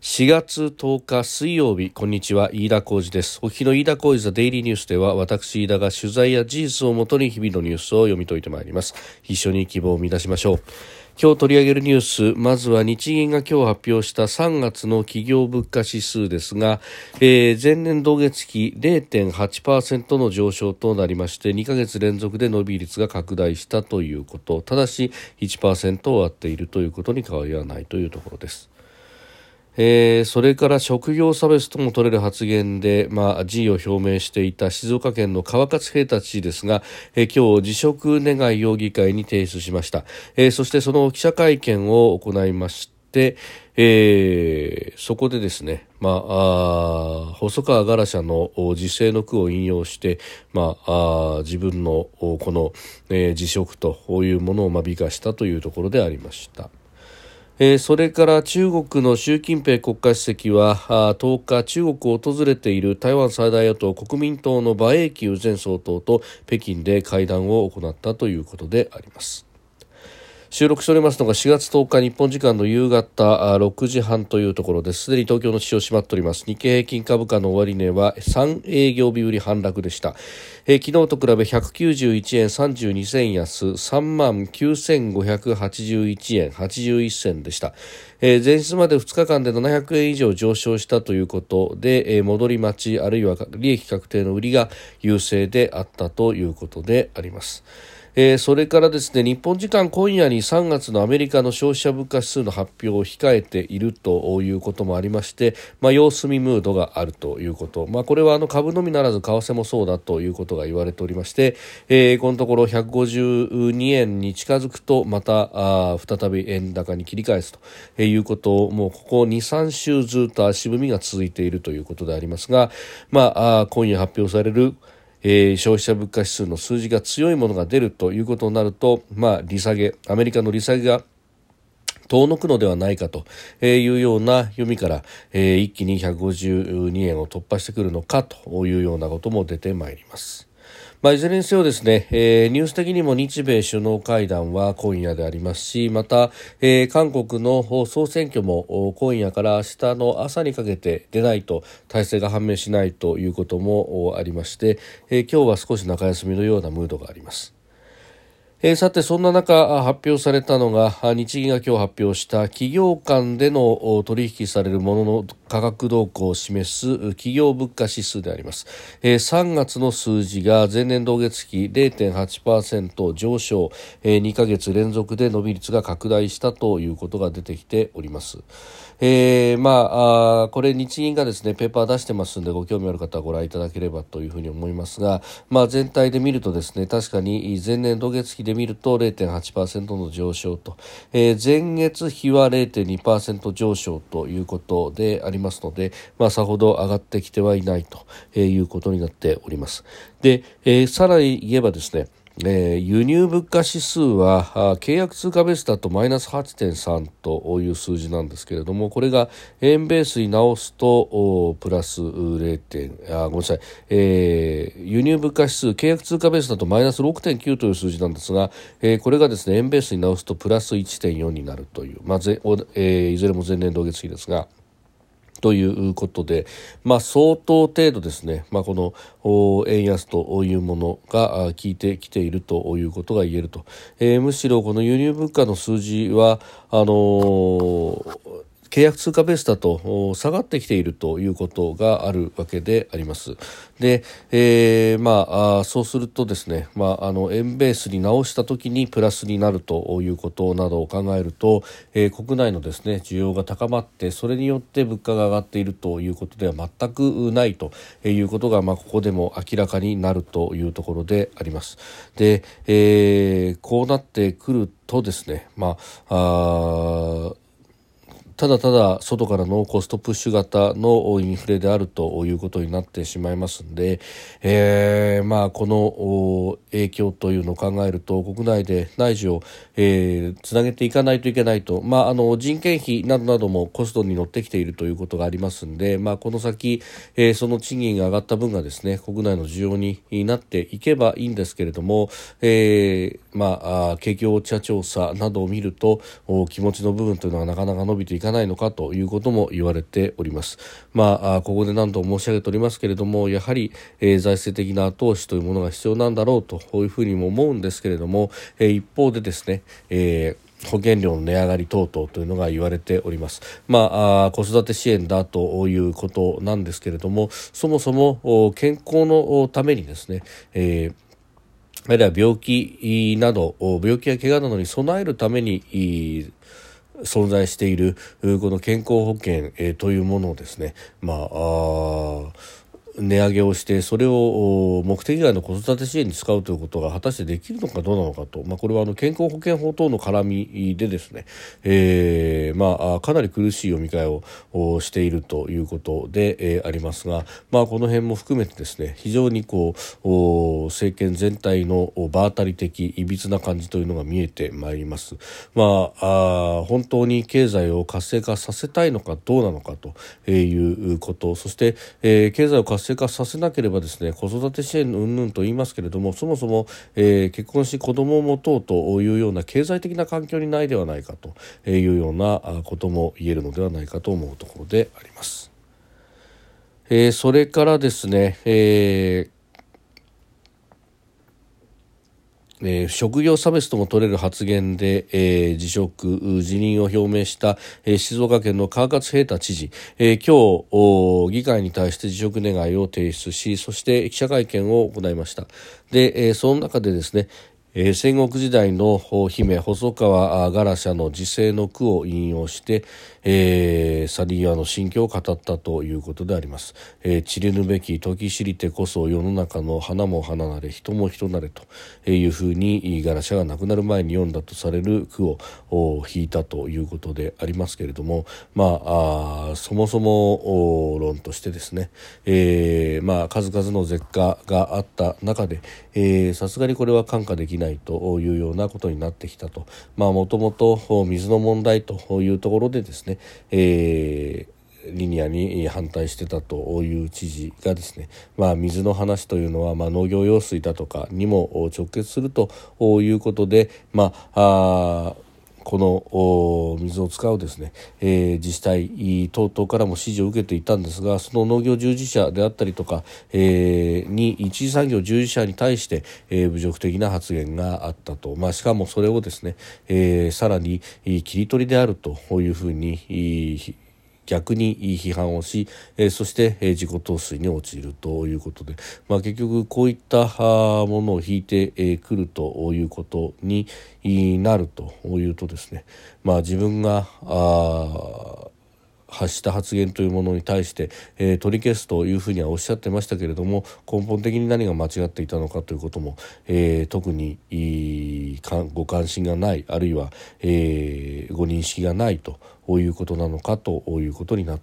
4月10日水曜日、こんにちは、飯田浩司です。お聞きの飯田浩司ザデイリーニュースでは、私飯田が取材や事実をもとに日々のニュースを読み解いてまいります。一緒に希望を見出しましょう。今日取り上げるニュース、まずは日銀が今日発表した3月の企業物価指数ですが、前年同月比 0.8% の上昇となりまして、2ヶ月連続で伸び率が拡大したということ、ただし 1% を割っているということに変わりはないというところです。それから職業差別とも取れる発言で、辞意を表明していた静岡県の川勝平太知事ですが、今日辞職願いを議会に提出しました。そしてその記者会見を行いまして、そこでですね、細川ガラシャの時世の句を引用して、自分のこの、辞職というものを美化したというところでありました。それから中国の習近平国家主席は10日中国を訪れている台湾最大野党国民党の馬英九前総統と北京で会談を行ったということであります。収録しておりますのが4月10日日本時間の夕方6時半というところです。すでに東京の市場閉まっております。日経平均株価の終値は3営業日売り反落でした。昨日と比べ191円32銭安 39,581 円81銭でした。前日まで2日間で700円以上上昇したということで、戻り待ちあるいは利益確定の売りが優勢であったということであります。それからですね、日本時間今夜に3月のアメリカの消費者物価指数の発表を控えているということもありまして、様子見ムードがあるということ、これは株のみならず為替もそうだということが言われておりまして、このところ152円に近づくとまた再び円高に切り返すということをもうここ 2,3 週ずっと足踏みが続いているということでありますが、今夜発表される消費者物価指数の数字が強いものが出るということになると、利下げ、アメリカの利下げが遠のくのではないかというような読みから、一気に152円を突破してくるのかというようなことも出てまいります。いずれにせよですね、ニュース的にも日米首脳会談は今夜でありますし、また、韓国の総選挙も今夜から明日の朝にかけて出ないと体制が判明しないということもありまして、今日は少し中休みのようなムードがあります。さてそんな中発表されたのが日銀が今日発表した企業間での取引されるものの価格動向を示す企業物価指数であります。3月の数字が前年同月比 0.8% 上昇、2ヶ月連続で伸び率が拡大したということが出てきております。これ日銀がですねペーパー出してますのでご興味ある方はご覧いただければというふうに思いますが、全体で見るとですね確かに前年同月比で見ると 0.8% の上昇と、前月比は 0.2% 上昇ということでありますので、さほど上がってきてはいないということになっております。で、さらに言えばですね輸入物価指数は契約通貨ベースだとマイナス 8.3 という数字なんですけれども、これが円ベースに直すとプラス0. ごめんなさい、輸入物価指数契約通貨ベースだとマイナス 6.9 という数字なんですが、これがですね円ベースに直すとプラス 1.4 になるという、いずれも前年同月比ですがということで、相当程度ですね、この円安というものが効いてきているということが言えると、むしろこの輸入物価の数字は契約通貨ベースだと下がってきているということがあるわけであります。で、そうするとですね、円ベースに直したときにプラスになるということなどを考えると、国内のですね需要が高まってそれによって物価が上がっているということでは全くないということが、ここでも明らかになるというところであります。で、こうなってくるとですね、ただただ外からのコストプッシュ型のインフレであるということになってしまいますので、この影響というのを考えると国内で内需を、つなげていかないといけないと、人件費などなどもコストに乗ってきているということがありますので、この先、その賃金が上がった分がですね国内の需要になっていけばいいんですけれども、 景況調査などを見ると気持ちの部分というのはなかなか伸びていかないのかということも言われております。ここで何度も申し上げておりますけれども、やはり、財政的な後押しというものが必要なんだろうというふうにも思うんですけれども、一方でですね、保険料の値上がり等々というのが言われております。子育て支援だということなんですけれども、そもそも健康のためにですね、あるいは病気など、病気や怪我などに備えるために存在しているこの健康保険、というものをですね、値上げをしてそれを目的外の子育て支援に使うということが果たしてできるのかどうなのかと、これは健康保険法等の絡みでですね、かなり苦しい読み替えをしているということで、ありますが、この辺も含めてですね、非常に政権全体の場当たり的いびつな感じというのが見えてまいります。本当に経済を活性化させたいのかどうなのかということ、そして、経済を活性化させなければですね、子育て支援云々と言いますけれども、そもそも、結婚し子供を持とうというような経済的な環境にないではないかというようなことも言えるのではないかと思うところであります。それからですね、職業差別とも取れる発言で、辞任を表明した、静岡県の川勝平太知事、今日議会に対して辞職願を提出し、そして記者会見を行いました。で、その中でですね、戦国時代の姫細川ガラシャの時世の句を引用して、去り際の心境を語ったということであります。散りぬべき時知りてこそ世の中の花も花なれ人も人なれというふうにガラシャが亡くなる前に読んだとされる句を弾いたということでありますけれども、そもそも論としてですね、数々の絶果があった中で、さすがにこれは看過できないというようなことになってきたと。もともと水の問題というところでですね、リニアに反対してたという知事がですね、水の話というのは、農業用水だとかにも直結するということで、この水を使うですね、自治体等々からも支持を受けていたんですが、その農業従事者であったりとか、一次産業従事者に対して、侮辱的な発言があったと。しかもそれをですね、さらに切り取りであるというふうに逆に批判をし、そして自己陶酔に陥るということで、結局こういったものを引いてくるということになるというとですね、自分が発した発言というものに対して、取り消すというふうにはおっしゃってましたけれども、根本的に何が間違っていたのかということも、特にご関心がない、あるいは、ご認識がないということなのかということになって、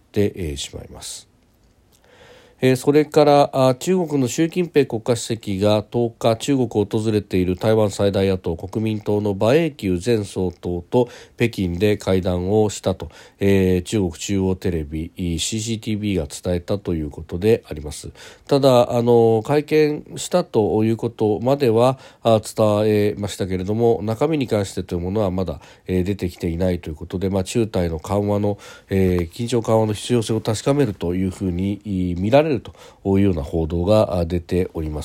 しまいます。それから中国の習近平国家主席が10日中国を訪れている台湾最大野党国民党の馬英九前総統と北京で会談をしたと、中国中央テレビ CCTV が伝えたということであります。ただ会見したということまでは伝えましたけれども、中身に関してというものはまだ出てきていないということで、中台の緩和の緊張緩和の必要性を確かめるというふうに見られるというような報道が出ております。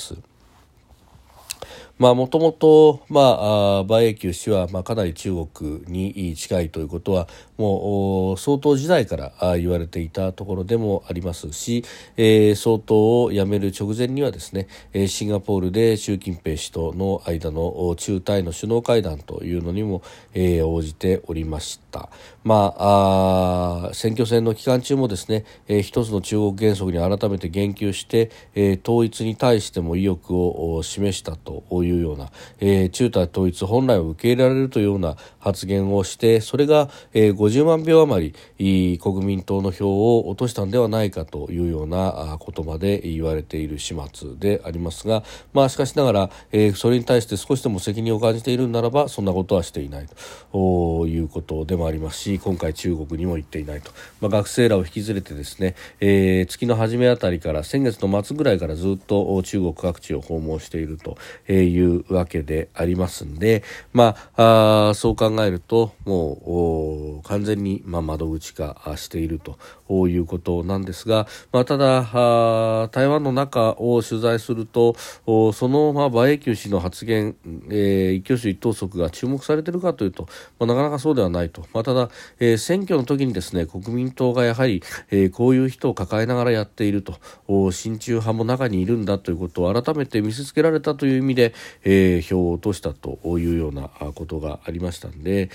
もともと馬英九氏はかなり中国に近いということはもう総統時代から言われていたところでもありますし、総統を辞める直前にはですね、シンガポールで習近平氏との間の中台の首脳会談というのにも、応じておりました。選挙戦の期間中もですね、一つの中国原則に改めて言及して、統一に対しても意欲を示したというような、中台統一本来を受け入れられるというような発言をして、それが、50万票余り国民党の票を落としたんではないかというようなことまで言われている始末でありますが、しかしながら、それに対して少しでも責任を感じているならばそんなことはしていないということでもありますし、今回中国にも行っていないと、学生らを引き連れてですね、月の初めあたりから先月の末ぐらいからずっと中国各地を訪問しているといいうわけでありますんで、そう考えるともう完全に窓口化しているということなんですが、ただ台湾の中を取材するとその馬英九氏の発言、一挙手一投足が注目されているかというと、なかなかそうではないと。ただ、選挙の時にですね、国民党がやはり、こういう人を抱えながらやっていると、親中派も中にいるんだということを改めて見せつけられたという意味で、票を落としたというようなことがありましたので、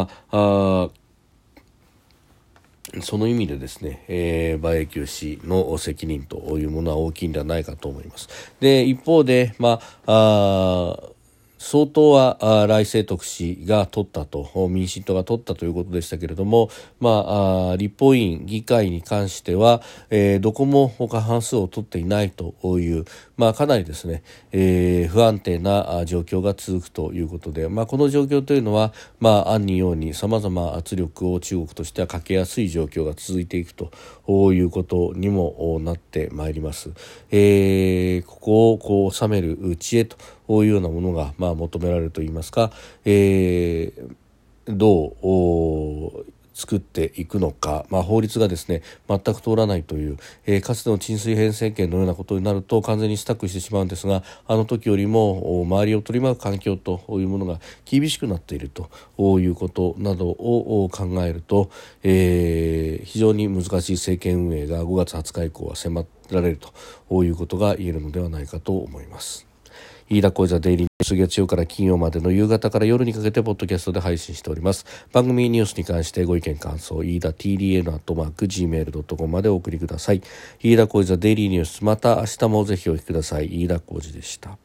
その意味でですね、馬英九氏の責任というものは大きいんではないかと思います。で、一方で、総統は頼清徳氏が取ったと、民進党が取ったということでしたけれども、立法院議会に関しては、どこも過半数を取っていないという、かなりですね、不安定な状況が続くということで、この状況というのは、暗に陽に様々圧力を中国としてはかけやすい状況が続いていくということにもなってまいります。ここをこう収める知恵というようなものが求められるといいますか、どう作っていくのか、法律がですね全く通らないという、かつての陳水扁政権のようなことになると完全にスタックしてしまうんですが、あの時よりも周りを取り巻く環境というものが厳しくなっているということなどを考えると、非常に難しい政権運営が5月20日以降は迫られるということが言えるのではないかと思います。飯田浩司ザデイリーニュース、月曜から金曜までの夕方から夜にかけてポッドキャストで配信しております。番組ニュースに関してご意見感想、飯田 TDN@gmail.com までお送りください。飯田浩司ザデイリーニュース、また明日もぜひお聞きください。飯田浩司でした。